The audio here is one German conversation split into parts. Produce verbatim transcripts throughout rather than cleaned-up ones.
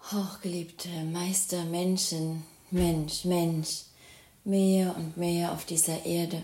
Hochgeliebte Meister, Menschen, Mensch, Mensch, mehr und mehr auf dieser Erde.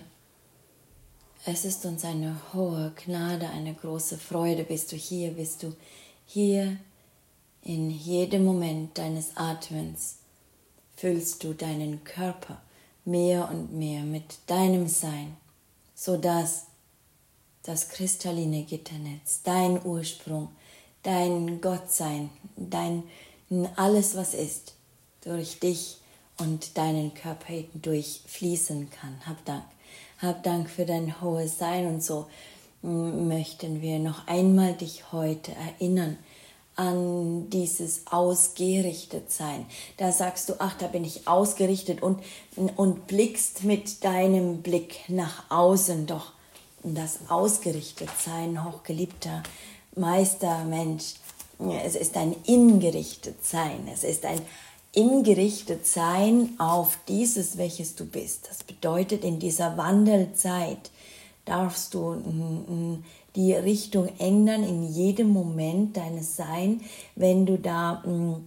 Es ist uns eine hohe Gnade, eine große Freude. Bist du hier, bist du hier in jedem Moment deines Atmens. Füllst du deinen Körper mehr und mehr mit deinem Sein, sodass das kristalline Gitternetz, dein Ursprung, dein Gottsein, dein alles, was ist, durch dich und deinen Körper hindurch fließen kann. Hab Dank. Hab Dank für dein hohes Sein. Und so möchten wir noch einmal dich heute erinnern an dieses Ausgerichtetsein. Da sagst du, ach, da bin ich ausgerichtet und, und blickst mit deinem Blick nach außen. Doch das Ausgerichtetsein, hochgeliebter Meister, Mensch, es ist ein Ingerichtetsein. Es ist ein Ingerichtetsein auf dieses, welches du bist. Das bedeutet, in dieser Wandelzeit darfst du die Richtung ändern in jedem Moment deines Seins. Wenn du da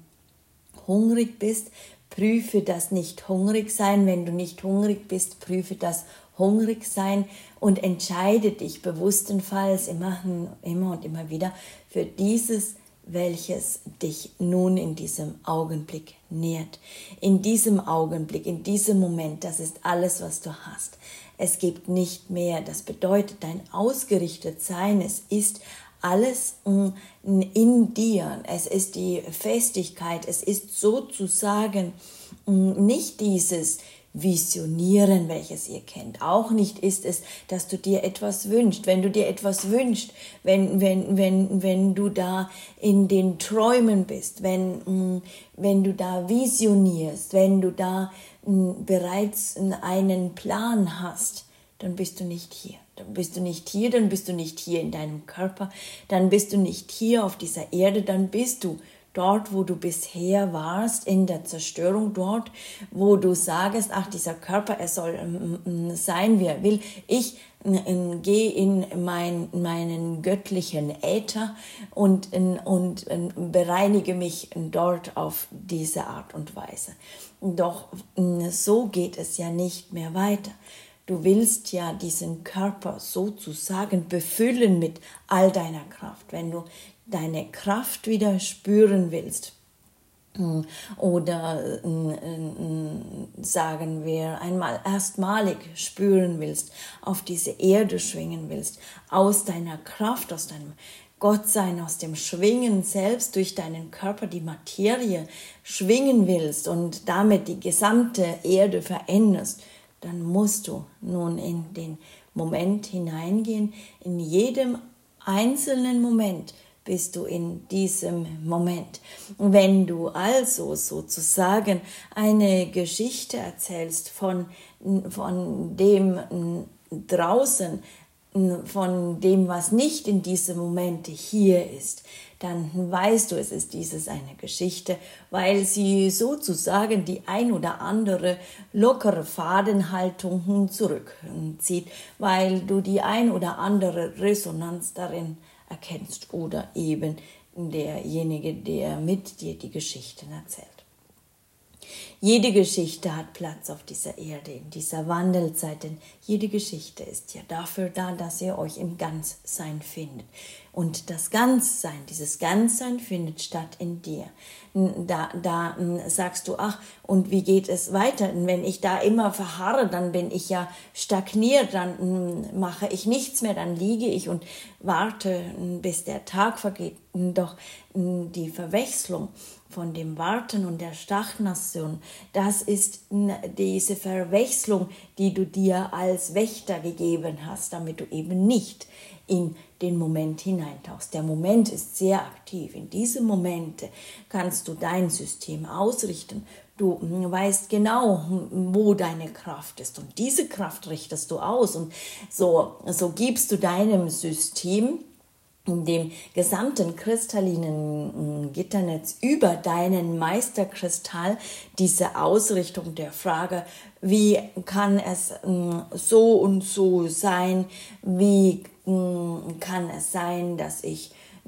hungrig bist, prüfe das Nicht-Hungrig-Sein. Wenn du nicht hungrig bist, prüfe das Hungrig-Sein und entscheide dich bewusstenfalls immer, immer und immer wieder für dieses, welches dich nun in diesem Augenblick nährt. In diesem Augenblick, in diesem Moment, das ist alles, was du hast. Es gibt nicht mehr. Das bedeutet, dein Ausgerichtetsein, es ist alles in dir. Es ist die Festigkeit, es ist sozusagen nicht dieses Visionieren, welches ihr kennt. Auch nicht ist es, dass du dir etwas wünschst. Wenn du dir etwas wünschst, wenn, wenn, wenn, wenn du da in den Träumen bist, wenn, wenn du da visionierst, wenn du da bereits einen Plan hast, dann bist du nicht hier. Dann bist du nicht hier, dann bist du nicht hier in deinem Körper, dann bist du nicht hier auf dieser Erde, dann bist du dort, wo du bisher warst, in der Zerstörung, dort, wo du sagst, ach, dieser Körper, er soll ähm, sein, wie er will. Ich äh, gehe in mein, meinen göttlichen Äther und, äh, und äh, bereinige mich dort auf diese Art und Weise. Doch äh, so geht es ja nicht mehr weiter. Du willst ja diesen Körper sozusagen befüllen mit all deiner Kraft. Wenn du deine Kraft wieder spüren willst oder sagen wir einmal erstmalig spüren willst, auf diese Erde schwingen willst, aus deiner Kraft, aus deinem Gottsein, aus dem Schwingen selbst durch deinen Körper die Materie schwingen willst und damit die gesamte Erde veränderst, dann musst du nun in den Moment hineingehen. In jedem einzelnen Moment bist du in diesem Moment. Wenn du also sozusagen eine Geschichte erzählst von, von dem draußen, von dem, was nicht in diesem Moment hier ist, dann weißt du, es ist dieses eine Geschichte, weil sie sozusagen die ein oder andere lockere Fadenhaltung zurückzieht, weil du die ein oder andere Resonanz darin erkennst oder eben derjenige, der mit dir die Geschichten erzählt. Jede Geschichte hat Platz auf dieser Erde, in dieser Wandelzeit, denn jede Geschichte ist ja dafür da, dass ihr euch im Ganzsein findet. Und das Ganzsein, dieses Ganzsein findet statt in dir. Da, da sagst du, ach, und wie geht es weiter? Wenn ich da immer verharre, dann bin ich ja stagniert, dann mache ich nichts mehr, dann liege ich und warte, bis der Tag vergeht. Doch die Verwechslung von dem Warten und der Stagnation, das ist diese Verwechslung, die du dir als Wächter gegeben hast, damit du eben nicht in den Moment hineintauchst. Der Moment ist sehr aktiv. In diesem Moment kannst du dein System ausrichten. Du weißt genau, wo deine Kraft ist. Und diese Kraft richtest du aus. Und so, so gibst du deinem System, dem gesamten kristallinen Gitternetz über deinen Meisterkristall diese Ausrichtung der Frage, wie kann es so und so sein, wie kann es sein, dass ich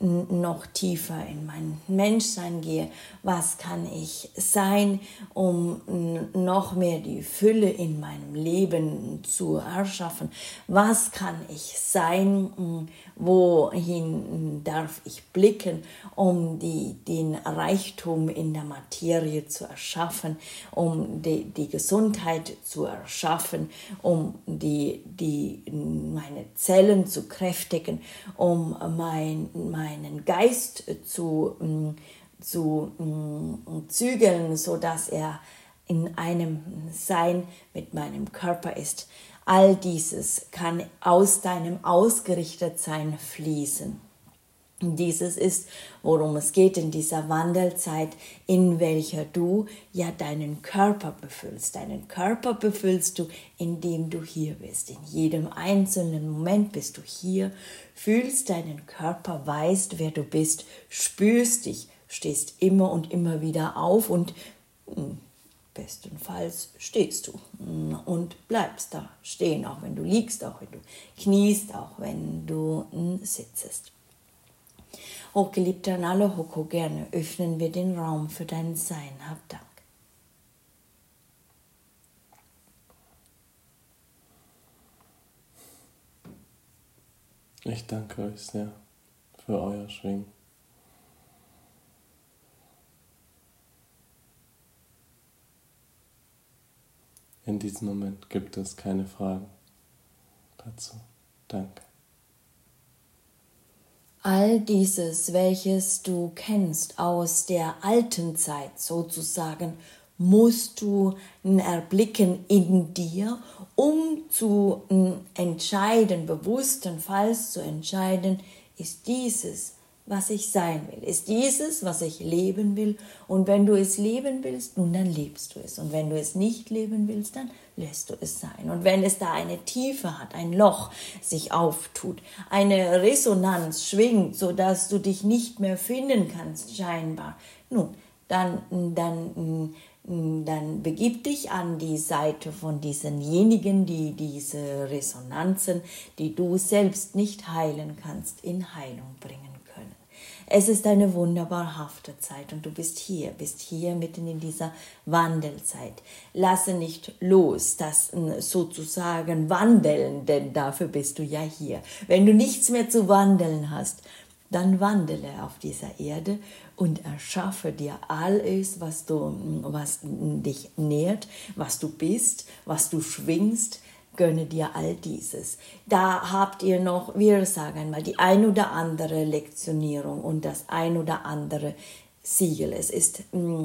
noch tiefer in mein Menschsein gehe, was kann ich sein, um noch mehr die Fülle in meinem Leben zu erschaffen, was kann ich sein, wohin darf ich blicken, um die, den Reichtum in der Materie zu erschaffen, um die, die Gesundheit zu erschaffen, um die, die, meine Zellen zu kräftigen, um mein, meinen Geist zu, zu zügeln, sodass er in einem Sein mit meinem Körper ist. All dieses kann aus deinem Ausgerichtetsein fließen. Dieses ist, worum es geht in dieser Wandelzeit, in welcher du ja deinen Körper befüllst. Deinen Körper befüllst du, indem du hier bist. In jedem einzelnen Moment bist du hier, fühlst deinen Körper, weißt, wer du bist, spürst dich, stehst immer und immer wieder auf und bestenfalls stehst du und bleibst da stehen, auch wenn du liegst, auch wenn du kniest, auch wenn du sitzt. Hochgeliebter Nalo Hoko, gerne öffnen wir den Raum für dein Sein. Hab Dank. Ich danke euch sehr für euer Schwingen. In diesem Moment gibt es keine Fragen dazu. Danke. All dieses, welches du kennst aus der alten Zeit sozusagen, musst du erblicken in dir, um zu entscheiden, bewusstenfalls zu entscheiden, ist dieses, was ich sein will, ist dieses, was ich leben will. Und wenn du es leben willst, nun dann lebst du es. Und wenn du es nicht leben willst, dann lässt du es sein. Und wenn es da eine Tiefe hat, ein Loch sich auftut, eine Resonanz schwingt, sodass du dich nicht mehr finden kannst, scheinbar, nun, dann, dann, dann begib dich an die Seite von diesenjenigen, die diese Resonanzen, die du selbst nicht heilen kannst, in Heilung bringen können. Es ist eine wunderbar hafte Zeit und du bist hier, bist hier mitten in dieser Wandelzeit. Lasse nicht los, das sozusagen wandeln, denn dafür bist du ja hier. Wenn du nichts mehr zu wandeln hast, dann wandele auf dieser Erde und erschaffe dir alles, was, du, was dich nährt, was du bist, was du schwingst. Gönne dir all dieses. Da habt ihr noch, wir sagen einmal, die ein oder andere Lektionierung und das ein oder andere Siegel. Es ist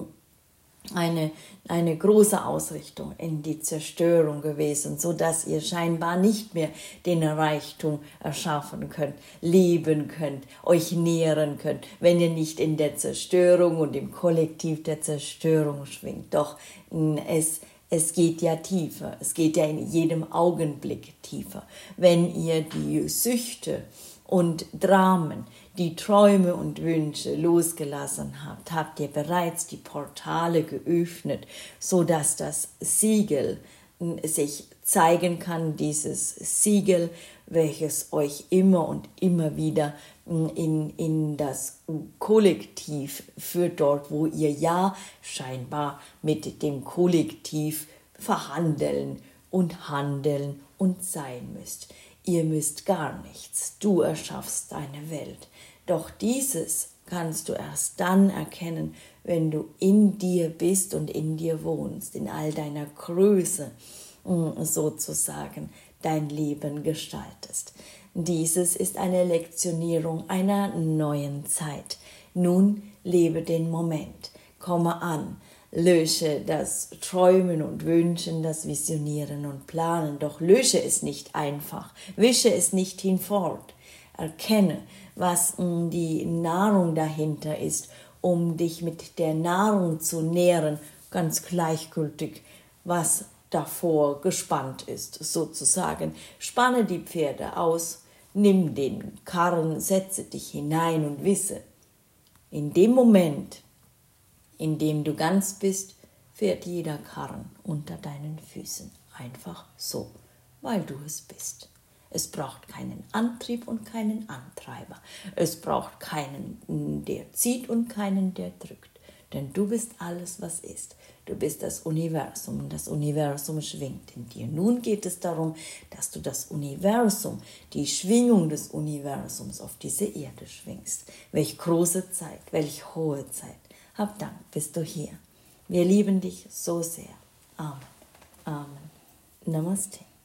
eine, eine große Ausrichtung in die Zerstörung gewesen, so dass ihr scheinbar nicht mehr den Reichtum erschaffen könnt, leben könnt, euch nähren könnt, wenn ihr nicht in der Zerstörung und im Kollektiv der Zerstörung schwingt. Doch es Es geht ja tiefer, es geht ja in jedem Augenblick tiefer. Wenn ihr die Süchte und Dramen, die Träume und Wünsche losgelassen habt, habt ihr bereits die Portale geöffnet, sodass das Siegel sich zeigen kann, dieses Siegel, welches euch immer und immer wieder in, in das Kollektiv führt, dort wo ihr ja scheinbar mit dem Kollektiv verhandeln und handeln und sein müsst. Ihr müsst gar nichts, du erschaffst deine Welt. Doch dieses kannst du erst dann erkennen, wenn du in dir bist und in dir wohnst, in all deiner Größe sozusagen dein Leben gestaltest. Dieses ist eine Lektionierung einer neuen Zeit. Nun lebe den Moment, komme an, lösche das Träumen und Wünschen, das Visionieren und Planen, doch lösche es nicht einfach, wische es nicht hinfort. Erkenne, was die Nahrung dahinter ist, um dich mit der Nahrung zu nähren, ganz gleichgültig, was davor gespannt ist, sozusagen. Spanne die Pferde aus, nimm den Karren, setze dich hinein und wisse, in dem Moment, in dem du ganz bist, fährt jeder Karren unter deinen Füßen. Einfach so, weil du es bist. Es braucht keinen Antrieb und keinen Antreiber. Es braucht keinen, der zieht und keinen, der drückt. Denn du bist alles, was ist. Du bist das Universum und das Universum schwingt in dir. Nun geht es darum, dass du das Universum, die Schwingung des Universums auf diese Erde schwingst. Welch große Zeit, welch hohe Zeit. Hab Dank, bist du hier. Wir lieben dich so sehr. Amen. Amen. Namaste.